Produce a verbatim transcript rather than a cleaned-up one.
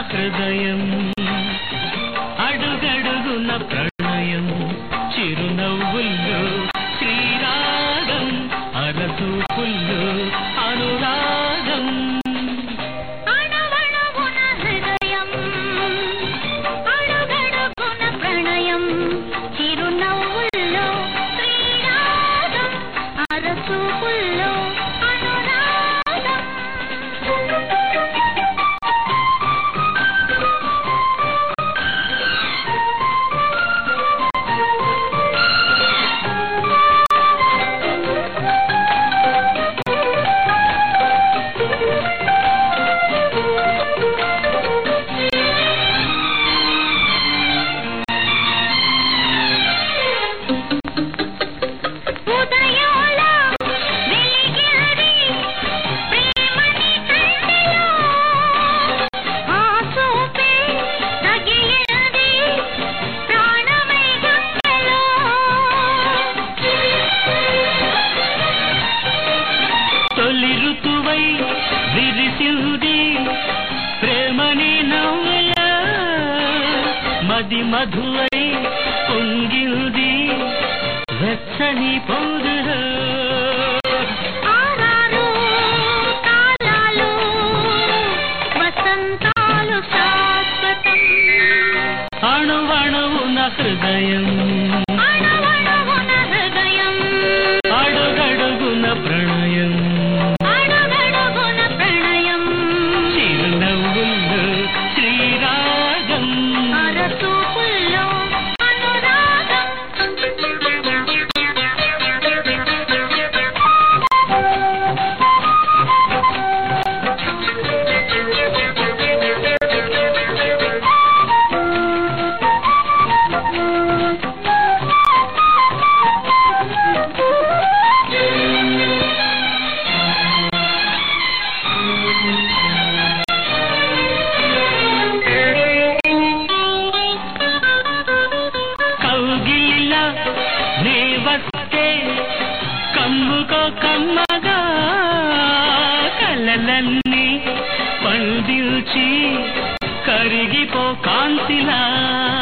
హృదయం అడుగడుగున ప్రణయం చిరునవ్వుల్లో శ్రీరాగం అరసూపుల్లో అనురాగం అణవణవున హృదయం అడుగడుగున ప్రణయం చిరునవ్వుల్లో శ్రీరాగం అరసూపుల్లో మది మధువై పొంగిల్ది వెచ్చని పొంగులో ఆరారు కాలాలు వసంతాలు శాశ్వతం అణువణువున హృదయం అణువణువున హృదయం అడుగడుగున ప్రణయం అడుగడుగున ప్రణయం చిరునవ్వుల్లో శ్రీరాగం అరసూపుల్లో అనురాగం కమ్ముకో కమ్మగా కలలన్నీ పండిల్చి కరిగిపో కాంతిలా